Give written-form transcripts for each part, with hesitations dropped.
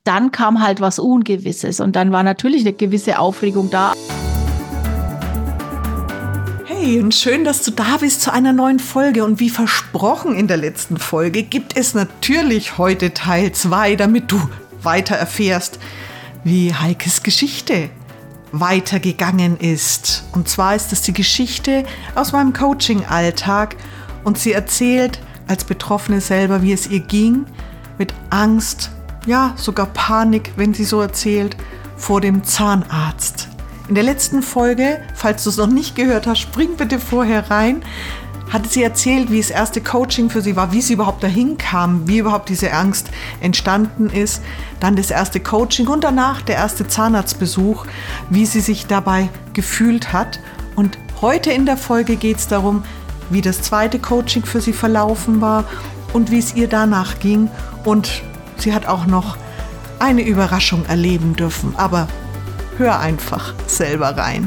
dann kam halt was Ungewisses und dann war natürlich eine gewisse Aufregung da. Hey, und schön, dass du da bist zu einer neuen Folge. Und wie versprochen in der letzten Folge gibt es natürlich heute Teil 2, damit du weiter erfährst, wie Heikes Geschichte weitergegangen ist. Und zwar ist es die Geschichte aus meinem Coaching-Alltag und sie erzählt als Betroffene selber, wie es ihr ging, mit Angst, ja sogar Panik, wenn sie so erzählt, vor dem Zahnarzt. In der letzten Folge, falls du es noch nicht gehört hast, spring bitte vorher rein, hatte sie erzählt, wie das erste Coaching für sie war, wie sie überhaupt dahin kam, wie überhaupt diese Angst entstanden ist. Dann das erste Coaching und danach der erste Zahnarztbesuch, wie sie sich dabei gefühlt hat. Und heute in der Folge geht es darum, wie das zweite Coaching für sie verlaufen war und wie es ihr danach ging. Und sie hat auch noch eine Überraschung erleben dürfen. Aber hör einfach selber rein.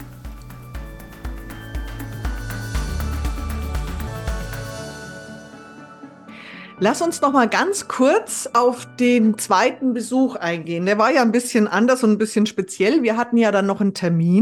Lass uns noch mal ganz kurz auf den zweiten Besuch eingehen. Der war ja ein bisschen anders und ein bisschen speziell. Wir hatten ja dann noch einen Termin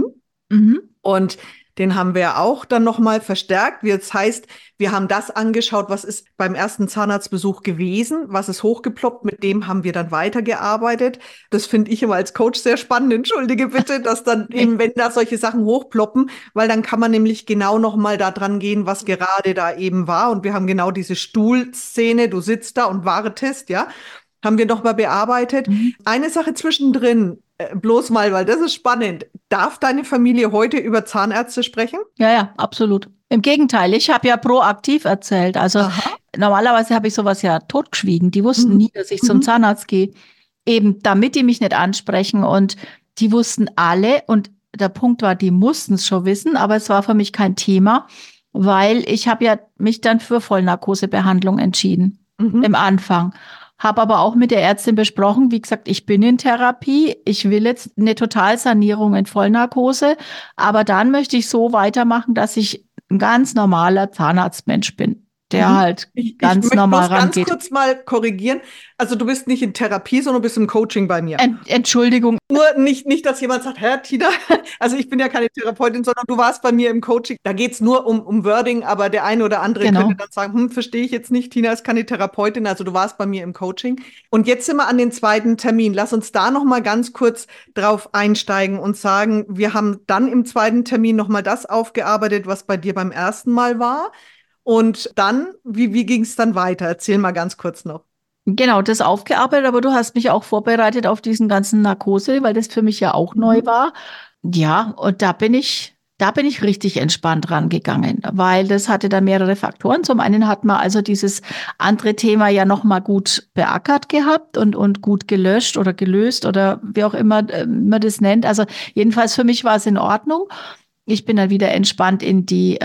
und den haben wir auch dann noch mal verstärkt. Das heißt, wir haben das angeschaut, was ist beim ersten Zahnarztbesuch gewesen, was ist hochgeploppt, mit dem haben wir dann weitergearbeitet. Das finde ich immer als Coach sehr spannend, entschuldige bitte, dass dann eben, wenn da solche Sachen hochploppen, weil dann kann man nämlich genau noch mal da dran gehen, was gerade da eben war. Und wir haben genau diese Stuhlszene, du sitzt da und wartest, ja, haben wir noch mal bearbeitet. Eine Sache zwischendrin, bloß mal, weil das ist spannend. Darf deine Familie heute über Zahnärzte sprechen? Ja, absolut. Im Gegenteil, ich habe ja proaktiv erzählt. Also normalerweise habe ich sowas ja totgeschwiegen. Die wussten nie, dass ich zum Zahnarzt gehe, eben damit die mich nicht ansprechen. Und die wussten alle, und der Punkt war, die mussten es schon wissen, aber es war für mich kein Thema, weil ich habe ja mich dann für Vollnarkosebehandlung entschieden im Anfang. Habe aber auch mit der Ärztin besprochen, wie gesagt, ich bin in Therapie, ich will jetzt eine Totalsanierung in Vollnarkose, aber dann möchte ich so weitermachen, dass ich ein ganz normaler Zahnarztmensch bin, der halt ganz normal rangeht. Ich möchte ganz kurz mal korrigieren. Also du bist nicht in Therapie, sondern du bist im Coaching bei mir. Entschuldigung. Nur nicht, dass jemand sagt, Herr Tina, also ich bin ja keine Therapeutin, sondern du warst bei mir im Coaching. Da geht's nur um Wording, aber der eine oder andere könnte dann sagen, verstehe ich jetzt nicht, Tina ist keine Therapeutin, also du warst bei mir im Coaching. Und jetzt sind wir an den zweiten Termin. Lass uns da noch mal ganz kurz drauf einsteigen und sagen, wir haben dann im zweiten Termin noch mal das aufgearbeitet, was bei dir beim ersten Mal war. Und dann, wie ging es dann weiter? Erzähl mal ganz kurz noch. Genau, das aufgearbeitet, aber du hast mich auch vorbereitet auf diesen ganzen Narkose, weil das für mich ja auch neu war. Ja, und da bin ich richtig entspannt rangegangen, weil das hatte dann mehrere Faktoren. Zum einen hat man also dieses andere Thema ja noch mal gut beackert gehabt und gut gelöscht oder gelöst oder wie auch immer man das nennt. Also jedenfalls für mich war es in Ordnung. Ich bin dann wieder entspannt in die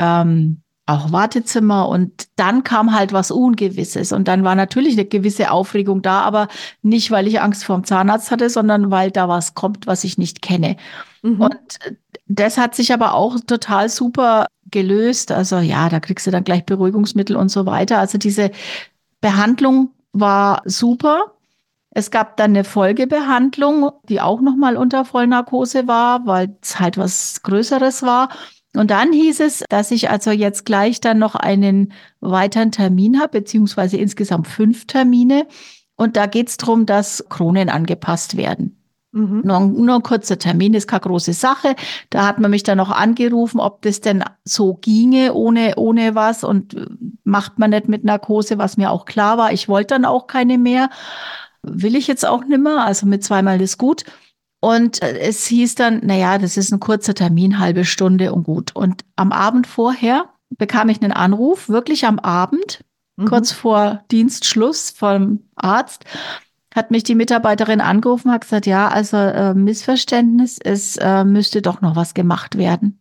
auch Wartezimmer und dann kam halt was Ungewisses und dann war natürlich eine gewisse Aufregung da, aber nicht, weil ich Angst vor dem Zahnarzt hatte, sondern weil da was kommt, was ich nicht kenne. Und das hat sich aber auch total super gelöst. Also ja, da kriegst du dann gleich Beruhigungsmittel und so weiter. Also diese Behandlung war super. Es gab dann eine Folgebehandlung, die auch nochmal unter Vollnarkose war, weil es halt was Größeres war. Und dann hieß es, dass ich also jetzt gleich dann noch einen weiteren Termin habe, beziehungsweise insgesamt 5 Termine. Und da geht es darum, dass Kronen angepasst werden. Nur ein kurzer Termin, ist keine große Sache. Da hat man mich dann noch angerufen, ob das denn so ginge ohne was und macht man nicht mit Narkose, was mir auch klar war. Ich wollte dann auch keine mehr. Will ich jetzt auch nimmer, also mit 2-mal ist gut. Und es hieß dann, naja, das ist ein kurzer Termin, halbe Stunde und gut. Und am Abend vorher bekam ich einen Anruf, wirklich am Abend, kurz vor Dienstschluss vom Arzt, hat mich die Mitarbeiterin angerufen, hat gesagt, ja, also Missverständnis, es müsste doch noch was gemacht werden.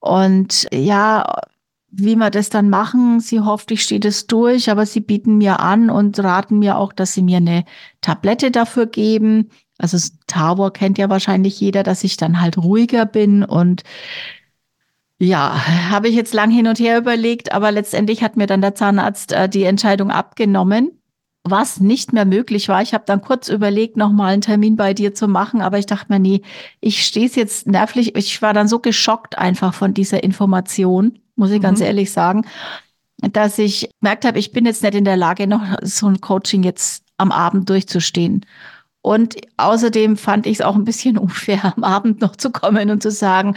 Und ja, wie wir das dann machen, sie hofft, ich stehe das durch, aber sie bieten mir an und raten mir auch, dass sie mir eine Tablette dafür geben. Also Tavor kennt ja wahrscheinlich jeder, dass ich dann halt ruhiger bin und ja, habe ich jetzt lang hin und her überlegt, aber letztendlich hat mir dann der Zahnarzt die Entscheidung abgenommen. was nicht mehr möglich war. Ich habe dann kurz überlegt, nochmal einen Termin bei dir zu machen, aber ich dachte mir, nee, ich stehe es jetzt nervlich. Ich war dann so geschockt einfach von dieser Information, muss ich ganz ehrlich sagen, dass ich gemerkt habe, ich bin jetzt nicht in der Lage, noch so ein Coaching jetzt am Abend durchzustehen. Und außerdem fand ich es auch ein bisschen unfair, am Abend noch zu kommen und zu sagen,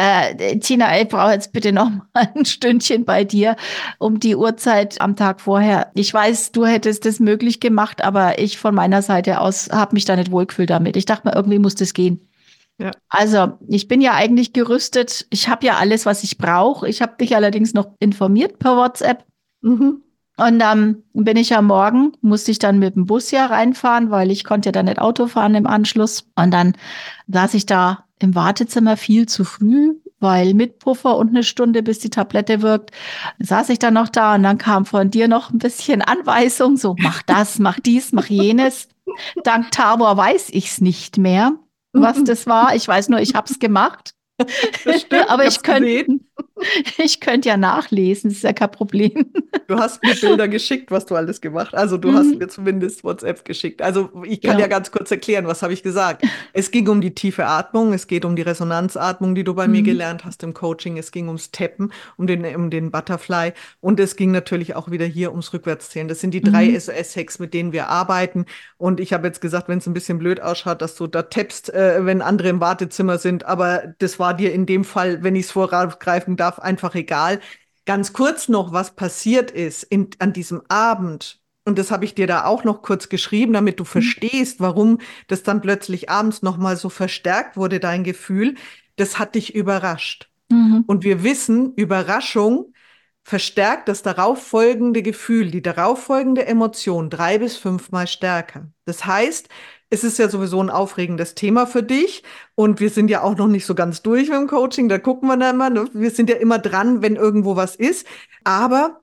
Tina, ich brauche jetzt bitte noch mal ein Stündchen bei dir um die Uhrzeit am Tag vorher. Ich weiß, du hättest das möglich gemacht, aber ich von meiner Seite aus habe mich da nicht wohlgefühlt damit. Ich dachte mir, irgendwie muss das gehen. Ja. Also, ich bin ja eigentlich gerüstet. Ich habe ja alles, was ich brauche. Ich habe dich allerdings noch informiert per WhatsApp. Mhm. Und dann bin ich am Morgen, musste ich dann mit dem Bus ja reinfahren, weil ich konnte ja dann nicht Auto fahren im Anschluss. Und dann saß ich da im Wartezimmer viel zu früh, weil mit Puffer und eine Stunde, bis die Tablette wirkt, saß ich dann noch da und dann kam von dir noch ein bisschen Anweisung, so mach das, mach dies, mach jenes. Dank Tabor weiß ich's nicht mehr, was das war. Ich weiß nur, ich habe es gemacht. Das stimmt, Aber ich gesehen. ich könnte ja nachlesen, ist ja kein Problem. Du hast mir Bilder geschickt, was du alles gemacht hast. Also du hast mir zumindest WhatsApp geschickt. Also ich kann ja ganz kurz erklären, was habe ich gesagt. Es ging um die tiefe Atmung, es geht um die Resonanzatmung, die du bei mir gelernt hast im Coaching. Es ging ums Tappen, um den Butterfly und es ging natürlich auch wieder hier ums Rückwärtszählen. Das sind die 3 SOS-Hacks, mit denen wir arbeiten. Und ich habe jetzt gesagt, wenn es ein bisschen blöd ausschaut, dass du da tappst, wenn andere im Wartezimmer sind. Aber das war dir in dem Fall, wenn ich es vorgreifen darf, einfach egal. Ganz kurz noch, was passiert ist an diesem Abend. Und das habe ich dir da auch noch kurz geschrieben, damit du verstehst, warum das dann plötzlich abends nochmal so verstärkt wurde, dein Gefühl. Das hat dich überrascht. Und wir wissen, Überraschung verstärkt das darauffolgende Gefühl, die darauffolgende Emotion 3 bis 5 Mal stärker. Das heißt, es ist ja sowieso ein aufregendes Thema für dich und wir sind ja auch noch nicht so ganz durch mit dem Coaching, da gucken wir dann immer, ne? Wir sind ja immer dran, wenn irgendwo was ist, aber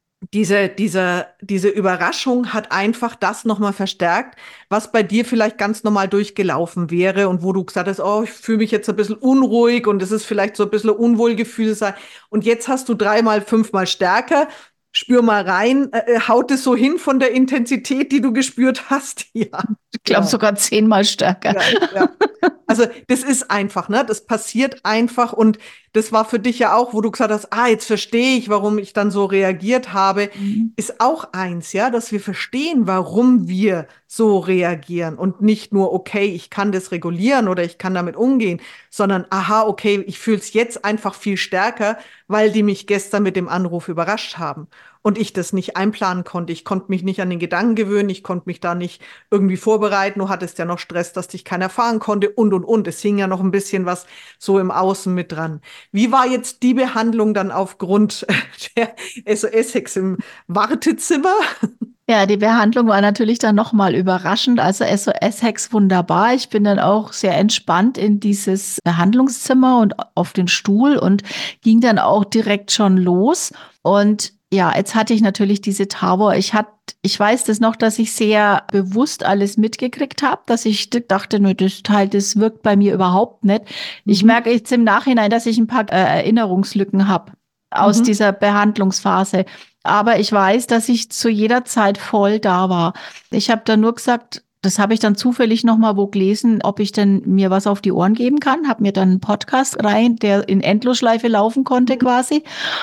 diese Überraschung hat einfach das nochmal verstärkt, was bei dir vielleicht ganz normal durchgelaufen wäre und wo du gesagt hast, oh, ich fühle mich jetzt ein bisschen unruhig und es ist vielleicht so ein bisschen Unwohlgefühl sein. Und jetzt hast du 3 mal, 5 Mal stärker. Spür mal rein, haut es so hin von der Intensität, die du gespürt hast? Ja. Ich glaube sogar 10 Mal stärker. Ja. Also das ist einfach, ne? Das passiert einfach und das war für dich ja auch, wo du gesagt hast, jetzt verstehe ich, warum ich dann so reagiert habe, ist auch eins, ja, dass wir verstehen, warum wir so reagieren und nicht nur, okay, ich kann das regulieren oder ich kann damit umgehen, sondern, okay, ich fühle es jetzt einfach viel stärker, weil die mich gestern mit dem Anruf überrascht haben. Und ich das nicht einplanen konnte. Ich konnte mich nicht an den Gedanken gewöhnen. Ich konnte mich da nicht irgendwie vorbereiten. Du hattest ja noch Stress, dass dich keiner fahren konnte und. Es hing ja noch ein bisschen was so im Außen mit dran. Wie war jetzt die Behandlung dann aufgrund der SOS-Hacks im Wartezimmer? Ja, die Behandlung war natürlich dann nochmal überraschend. Also SOS-Hacks wunderbar. Ich bin dann auch sehr entspannt in dieses Behandlungszimmer und auf den Stuhl und ging dann auch direkt schon los. Und ja, jetzt hatte ich natürlich diese Tabor. Ich weiß das noch, dass ich sehr bewusst alles mitgekriegt habe, dass ich dachte, nö, das Teil, das wirkt bei mir überhaupt nicht. Ich merke jetzt im Nachhinein, dass ich ein paar Erinnerungslücken habe aus dieser Behandlungsphase. Aber ich weiß, dass ich zu jeder Zeit voll da war. Ich habe dann nur gesagt, das habe ich dann zufällig noch mal wo gelesen, ob ich denn mir was auf die Ohren geben kann. Habe mir dann einen Podcast rein, der in Endlosschleife laufen konnte quasi.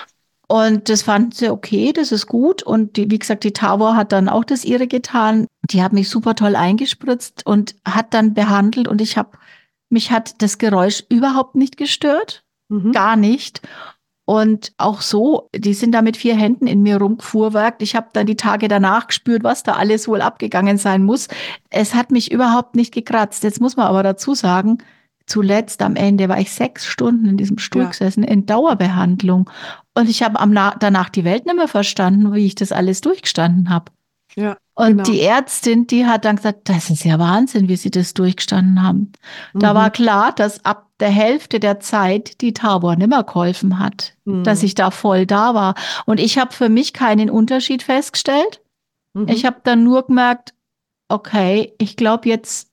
Und das fand sie okay, das ist gut. Und wie gesagt, die Tabor hat dann auch das ihre getan. Die hat mich super toll eingespritzt und hat dann behandelt. Und mich hat das Geräusch überhaupt nicht gestört. Gar nicht. Und auch so, die sind da mit 4 Händen in mir rumgefuhrwerkt. Ich habe dann die Tage danach gespürt, was da alles wohl abgegangen sein muss. Es hat mich überhaupt nicht gekratzt. Jetzt muss man aber dazu sagen, zuletzt am Ende war ich 6 Stunden in diesem Stuhl gesessen, in Dauerbehandlung. Und ich habe danach die Welt nicht mehr verstanden, wie ich das alles durchgestanden habe. Ja, und die Ärztin, die hat dann gesagt, das ist ja Wahnsinn, wie sie das durchgestanden haben. Da war klar, dass ab der Hälfte der Zeit die Tabor nicht mehr geholfen hat, dass ich da voll da war. Und ich habe für mich keinen Unterschied festgestellt. Ich habe dann nur gemerkt, okay, ich glaube, jetzt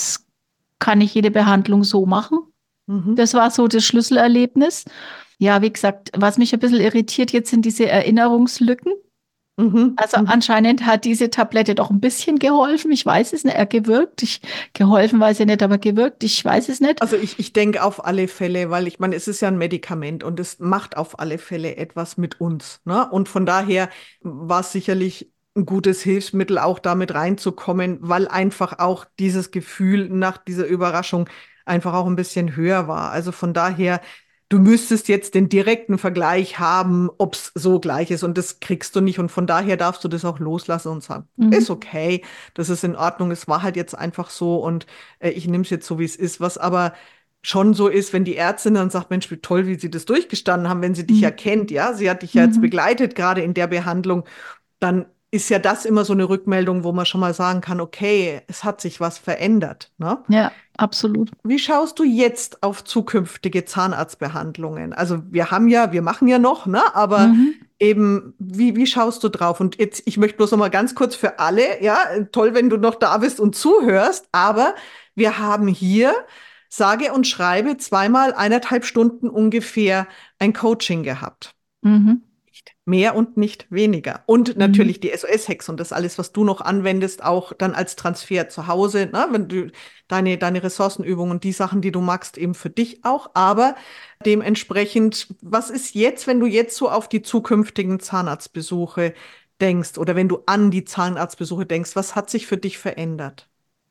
kann ich jede Behandlung so machen. Das war so das Schlüsselerlebnis. Ja, wie gesagt, was mich ein bisschen irritiert jetzt sind diese Erinnerungslücken. Also Mhm. anscheinend hat diese Tablette doch ein bisschen geholfen. Ich weiß es nicht, gewirkt. Geholfen weiß ich nicht, aber gewirkt. Ich weiß es nicht. Also ich denke auf alle Fälle, weil ich meine, es ist ja ein Medikament und es macht auf alle Fälle etwas mit uns. Ne? Und von daher war es sicherlich ein gutes Hilfsmittel, auch damit reinzukommen, weil einfach auch dieses Gefühl nach dieser Überraschung einfach auch ein bisschen höher war. Also von daher, du müsstest jetzt den direkten Vergleich haben, ob es so gleich ist und das kriegst du nicht. Und von daher darfst du das auch loslassen und sagen, Mhm. ist okay, das ist in Ordnung, es war halt jetzt einfach so und ich nehme es jetzt so, wie es ist. Was aber schon so ist, wenn die Ärztin dann sagt, Mensch, wie toll, wie sie das durchgestanden haben, wenn sie dich ja Mhm. kennt, ja, sie hat dich ja jetzt Mhm. begleitet, gerade in der Behandlung, dann ist ja das immer so eine Rückmeldung, wo man schon mal sagen kann, okay, es hat sich was verändert, ne? Ja, absolut. Wie schaust du jetzt auf zukünftige Zahnarztbehandlungen? Also wir machen ja noch, ne? Aber Mhm. eben, wie schaust du drauf? Und jetzt, ich möchte bloß noch mal ganz kurz für alle, ja, toll, wenn du noch da bist und zuhörst, aber wir haben hier, sage und schreibe, zweimal 1,5 Stunden ungefähr ein Coaching gehabt. Mhm. Mehr und nicht weniger. Und Mhm. natürlich die SOS-Hex und das alles, was du noch anwendest, auch dann als Transfer zu Hause, ne? Wenn du deine Ressourcenübungen, die Sachen, die du magst, eben für dich auch. Aber dementsprechend, was ist jetzt, wenn du jetzt so auf die zukünftigen Zahnarztbesuche denkst oder wenn du an die Zahnarztbesuche denkst, was hat sich für dich verändert?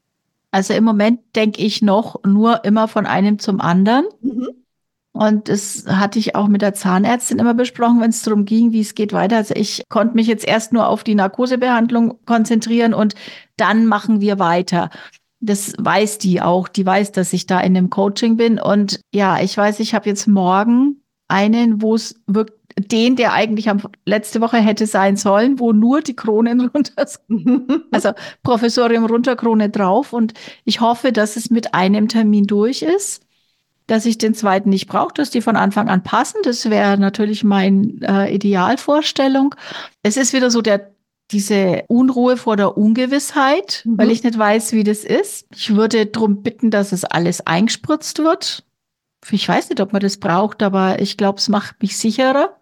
Also im Moment denke ich noch nur immer von einem zum anderen. Mhm. Und das hatte ich auch mit der Zahnärztin immer besprochen, wenn es darum ging, wie es geht weiter. Also ich konnte mich jetzt erst nur auf die Narkosebehandlung konzentrieren und dann machen wir weiter. Das weiß die auch. Die weiß, dass ich da in einem Coaching bin. Und ja, ich weiß, ich habe jetzt morgen einen, wo es wirkt, den, der eigentlich letzte Woche hätte sein sollen, wo nur die Kronen runter, also Professorium runter, Krone drauf. Und ich hoffe, dass es mit einem Termin durch ist, dass ich den zweiten nicht brauche, dass die von Anfang an passen. Das wäre natürlich meine Idealvorstellung. Es ist wieder so diese Unruhe vor der Ungewissheit, weil Mhm. ich nicht weiß, wie das ist. Ich würde darum bitten, dass es alles eingespritzt wird. Ich weiß nicht, ob man das braucht, aber ich glaube, es macht mich sicherer.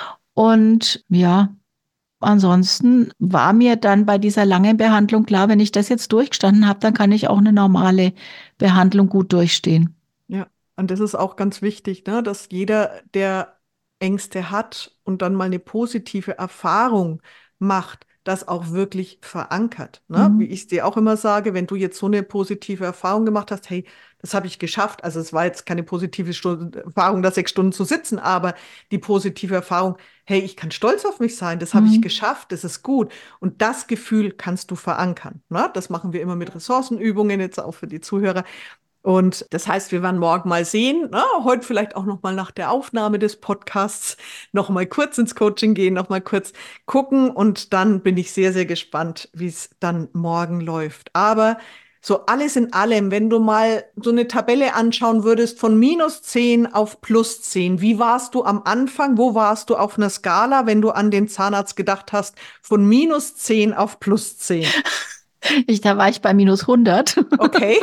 Und ja, ansonsten war mir dann bei dieser langen Behandlung klar, wenn ich das jetzt durchgestanden habe, dann kann ich auch eine normale Behandlung gut durchstehen. Ja, und das ist auch ganz wichtig, ne, dass jeder, der Ängste hat und dann mal eine positive Erfahrung macht, das auch wirklich verankert. Ne? Wie Mhm. ich es dir auch immer sage, wenn du jetzt so eine positive Erfahrung gemacht hast, hey, das habe ich geschafft. Also es war jetzt keine positive Erfahrung, da 6 Stunden zu sitzen, aber die positive Erfahrung, hey, ich kann stolz auf mich sein, das habe ich Mhm. geschafft, das ist gut. Und das Gefühl kannst du verankern. Ne? Das machen wir immer mit Ressourcenübungen, jetzt auch für die Zuhörer. Und das heißt, wir werden morgen mal sehen, ne? Heute vielleicht auch noch mal nach der Aufnahme des Podcasts noch mal kurz ins Coaching gehen, noch mal kurz gucken und dann bin ich sehr, sehr gespannt, wie es dann morgen läuft. Aber so alles in allem, wenn du mal so eine Tabelle anschauen würdest von -10 auf +10, wie warst du am Anfang? Wo warst du auf einer Skala, wenn du an den Zahnarzt gedacht hast, von -10 auf +10? Da war ich bei -100. Okay.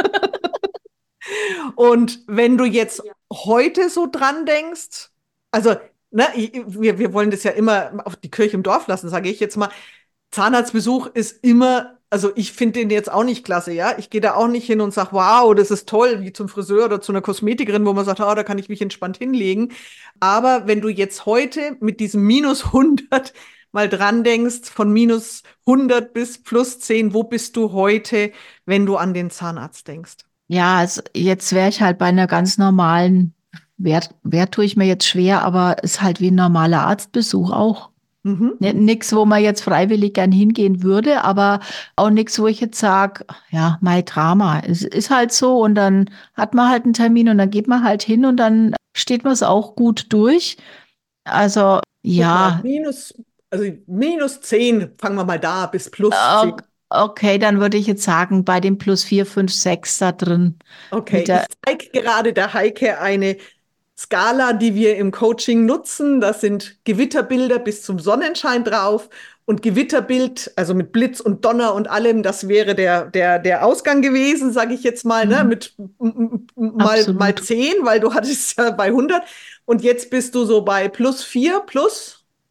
Und wenn du jetzt heute so dran denkst, also ne, wir wollen das ja immer auf die Kirche im Dorf lassen, sage ich jetzt mal. Zahnarztbesuch ist immer, also ich finde den jetzt auch nicht klasse, ja. Ich gehe da auch nicht hin und sage, wow, das ist toll, wie zum Friseur oder zu einer Kosmetikerin, wo man sagt, da kann ich mich entspannt hinlegen. Aber wenn du jetzt heute mit diesem -100 mal dran denkst, von -100 bis +10, wo bist du heute, wenn du an den Zahnarzt denkst? Ja, also jetzt wäre ich halt bei einer ganz normalen Wert tue ich mir jetzt schwer, aber ist halt wie ein normaler Arztbesuch auch. Mhm. Nix, wo man jetzt freiwillig gern hingehen würde, aber auch nichts, wo ich jetzt sage, ja, mein Drama. Es ist halt so und dann hat man halt einen Termin und dann geht man halt hin und dann steht man es auch gut durch. Also Guck mal, ja, also -10, fangen wir mal da, bis o- +10. okay, dann würde ich jetzt sagen, bei dem plus 4, 5, 6 da drin Okay, mit der, ich zeige gerade der Heike eine Skala, die wir im Coaching nutzen. Das sind Gewitterbilder bis zum Sonnenschein drauf. Und Gewitterbild, also mit Blitz und Donner und allem, das wäre der Ausgang gewesen, sage ich jetzt mal, ne, mhm, mit mal absolut. 10, weil du hattest ja bei 100. Und jetzt bist du so bei +4, plus.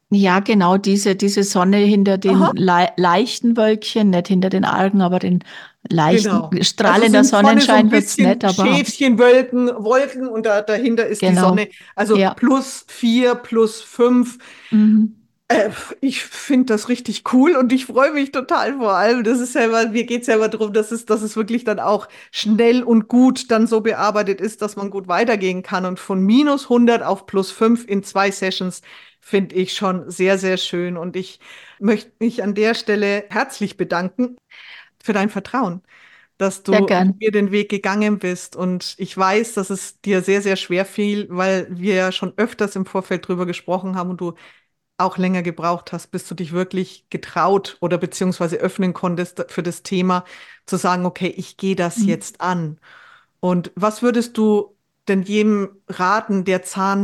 Ja, genau, diese Sonne hinter den Aha, leichten Wölkchen, nicht hinter den Algen, aber den leichten, genau. Also strahlender sind vorne so ein Sonnenschein wird's bisschen nicht, aber Wolken und dahinter ist die genau. Sonne. Also Ja. +4, +5. Mhm. Ich finde das richtig cool und ich freue mich total vor allem. Das ist ja immer, mir geht es ja immer darum, dass es wirklich dann auch schnell und gut dann so bearbeitet ist, dass man gut weitergehen kann. Und von -100 auf +5 in 2 Sessions finde ich schon sehr, sehr schön. Und ich möchte mich an der Stelle herzlich bedanken für dein Vertrauen, dass Sehr du mit gern. mir den Weg gegangen bist. Und ich weiß, dass es dir sehr, sehr schwer fiel, weil wir ja schon öfters im Vorfeld drüber gesprochen haben und du auch länger gebraucht hast, bis du dich wirklich getraut oder beziehungsweise öffnen konntest für das Thema, zu sagen, okay, ich gehe das Mhm. jetzt an. Und was würdest du denn jedem raten, der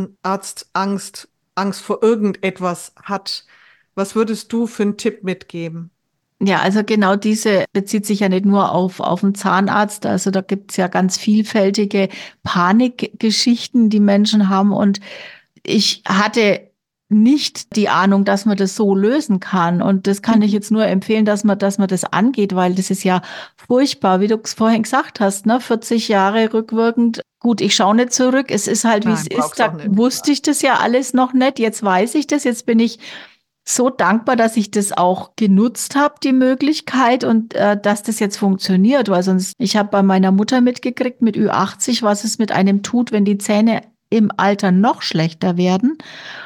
Angst vor irgendetwas hat? Was würdest du für einen Tipp mitgeben? Ja, also genau diese bezieht sich ja nicht nur auf den Zahnarzt. Also da gibt's ja ganz vielfältige Panikgeschichten, die Menschen haben. Und ich hatte nicht die Ahnung, dass man das so lösen kann. Und das kann ich Mhm. jetzt nur empfehlen, dass man das angeht, weil das ist ja furchtbar, wie du es vorhin gesagt hast, ne? 40 Jahre rückwirkend. Gut, ich schaue nicht zurück. Es ist halt, wie es Nein, ist. brauchst auch Da nicht. wusste ich das ja alles noch nicht. Jetzt weiß ich das. Jetzt bin ich so dankbar, dass ich das auch genutzt habe, die Möglichkeit und dass das jetzt funktioniert, weil sonst, ich habe bei meiner Mutter mitgekriegt mit Ü80, was es mit einem tut, wenn die Zähne im Alter noch schlechter werden.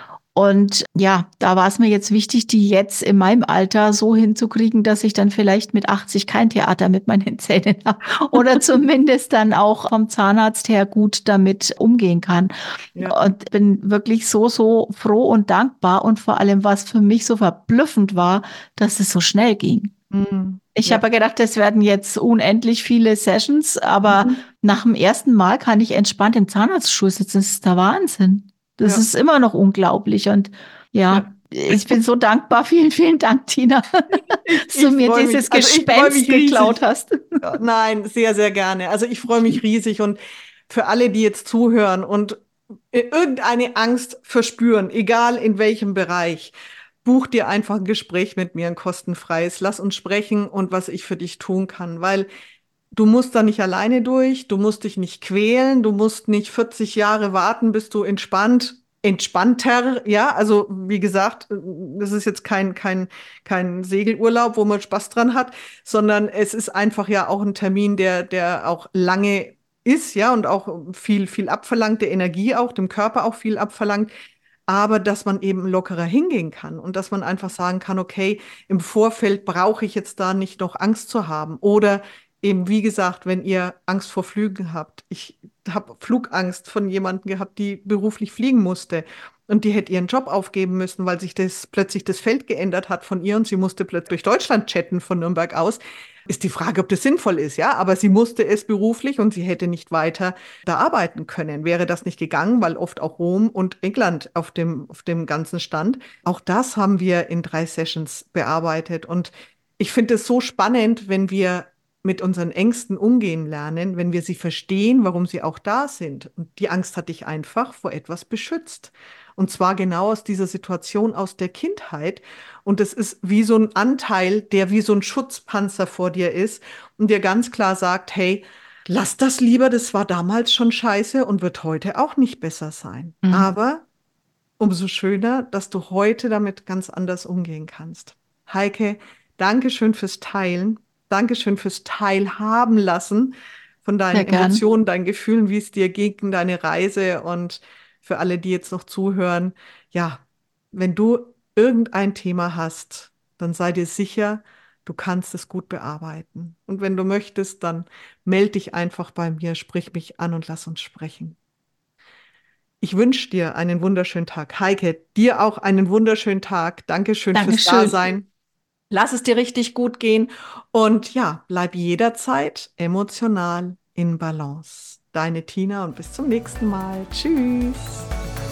Und ja, da war es mir jetzt wichtig, die jetzt in meinem Alter so hinzukriegen, dass ich dann vielleicht mit 80 kein Theater mit meinen Zähnen habe oder zumindest dann auch vom Zahnarzt her gut damit umgehen kann. Ja. Und bin wirklich so froh und dankbar und vor allem, was für mich so verblüffend war, dass es so schnell ging. Mhm. Ich habe Ja. ja gedacht, das werden jetzt unendlich viele Sessions, aber Mhm. nach dem ersten Mal kann ich entspannt im Zahnarztstuhl sitzen. Das ist der Wahnsinn. Das Ja. ist immer noch unglaublich. Und Ja. ja, ich bin so dankbar. Vielen, vielen Dank, Tina, dass du Ich mir freue mich. dieses Also ich freue mich Gespenst geklaut riesig. hast. Ja, nein, sehr, sehr gerne. Also ich freue mich riesig und für alle, die jetzt zuhören und irgendeine Angst verspüren, egal in welchem Bereich, buch dir einfach ein Gespräch mit mir, ein kostenfreies. Lass uns sprechen und was ich für dich tun kann, weil du musst da nicht alleine durch, du musst dich nicht quälen, du musst nicht 40 Jahre warten, bis du entspannter, ja, also wie gesagt, das ist jetzt kein Segelurlaub, wo man Spaß dran hat, sondern es ist einfach ja auch ein Termin, der auch lange ist, ja, und auch viel abverlangt, der Energie auch, dem Körper auch viel abverlangt, aber dass man eben lockerer hingehen kann und dass man einfach sagen kann, okay, im Vorfeld brauche ich jetzt da nicht noch Angst zu haben oder eben, wie gesagt, wenn ihr Angst vor Flügen habt. Ich habe Flugangst von jemandem gehabt, die beruflich fliegen musste. Und die hätte ihren Job aufgeben müssen, weil sich plötzlich das Feld geändert hat von ihr und sie musste plötzlich durch Deutschland chatten von Nürnberg aus. Ist die Frage, ob das sinnvoll ist, ja? Aber sie musste es beruflich und sie hätte nicht weiter da arbeiten können. Wäre das nicht gegangen, weil oft auch Rom und England auf dem Ganzen stand. Auch das haben wir in 3 Sessions bearbeitet. Und ich finde es so spannend, wenn wir mit unseren Ängsten umgehen lernen, wenn wir sie verstehen, warum sie auch da sind. Und die Angst hat dich einfach vor etwas beschützt. Und zwar genau aus dieser Situation aus der Kindheit. Und es ist wie so ein Anteil, der wie so ein Schutzpanzer vor dir ist und dir ganz klar sagt, hey, lass das lieber, das war damals schon scheiße und wird heute auch nicht besser sein. Mhm. Aber umso schöner, dass du heute damit ganz anders umgehen kannst. Heike, danke schön fürs Teilen. Dankeschön fürs Teilhaben lassen von deinen Sehr gern. Emotionen, deinen Gefühlen, wie es dir ging, deine Reise und für alle, die jetzt noch zuhören. Ja, wenn du irgendein Thema hast, dann sei dir sicher, du kannst es gut bearbeiten. Und wenn du möchtest, dann melde dich einfach bei mir, sprich mich an und lass uns sprechen. Ich wünsche dir einen wunderschönen Tag. Heike, dir auch einen wunderschönen Tag. Dankeschön fürs Dankeschön. Dasein. Lass es dir richtig gut gehen und ja, bleib jederzeit emotional in Balance. Deine Tina und bis zum nächsten Mal. Tschüss.